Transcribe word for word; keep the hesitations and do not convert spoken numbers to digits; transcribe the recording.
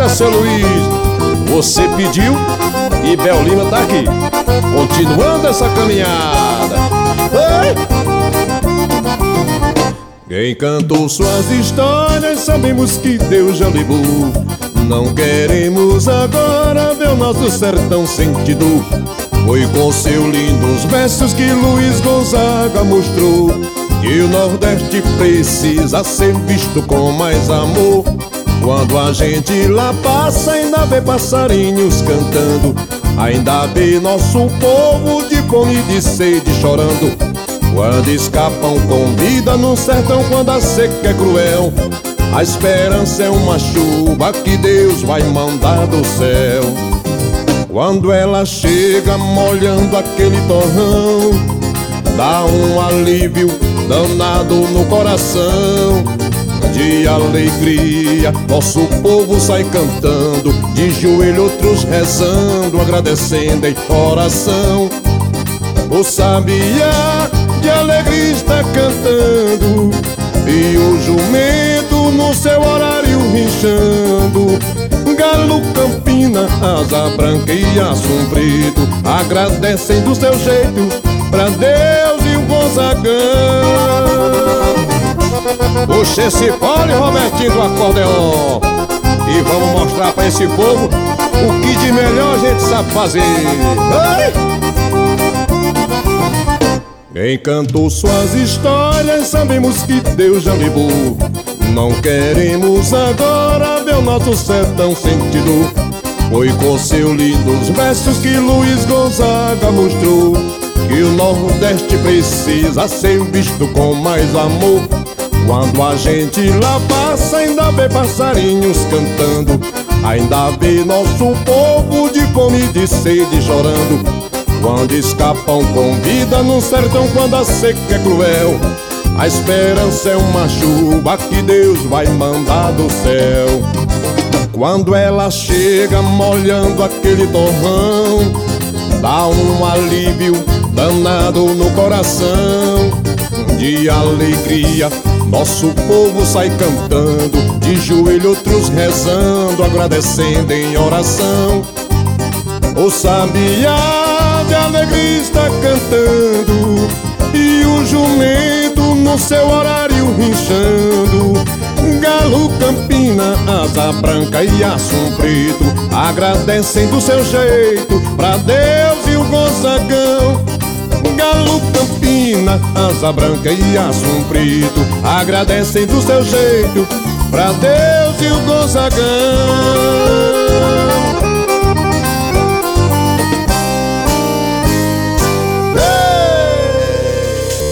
seu Luiz, você pediu e Bel Lima tá aqui, continuando essa caminhada. Ei! Quem cantou suas histórias sabemos que Deus já levou. Não queremos agora ver o nosso sertão sentido. Foi com seus lindos versos que Luiz Gonzaga mostrou que o Nordeste precisa ser visto com mais amor. Quando a gente lá passa, ainda vê passarinhos cantando, ainda vê nosso povo de fome e de sede chorando. Quando escapam com vida no sertão, quando a seca é cruel, a esperança é uma chuva que Deus vai mandar do céu. Quando ela chega molhando aquele torrão, dá um alívio danado no coração. De alegria nosso povo sai cantando, de joelho outros rezando, agradecendo em oração. O sabiá de alegria está cantando e o jumento no seu horário rinchando. Galo, campina, asa branca e assum preto agradecem do seu jeito pra Deus e o Gonzagão. Puxa esse fole, Robertinho do acordeon, e vamos mostrar pra esse povo o que de melhor a gente sabe fazer. Ei! Quem cantou suas histórias sabemos que Deus já levou. Não queremos agora ver o nosso sertão sentido. Foi com seus lindos versos que Luiz Gonzaga mostrou que o Nordeste precisa ser visto com mais amor. Quando a gente lá passa, ainda vê passarinhos cantando, ainda vê nosso povo de fome e de sede chorando. Quando escapam com vida no sertão, quando a seca é cruel, a esperança é uma chuva que Deus vai mandar do céu. Quando ela chega molhando aquele torrão, dá um alívio danado no coração. De alegria nosso povo sai cantando, de joelho outros rezando, agradecendo em oração. O sabiá de alegria está cantando e o jumento no seu horário rinchando. Galo, campina, asa branca e assum preto agradecem do seu jeito pra Deus e o Gonzagão. Galo, campina, asa branca e assum preto agradecem do seu jeito pra Deus e o Gonzagão.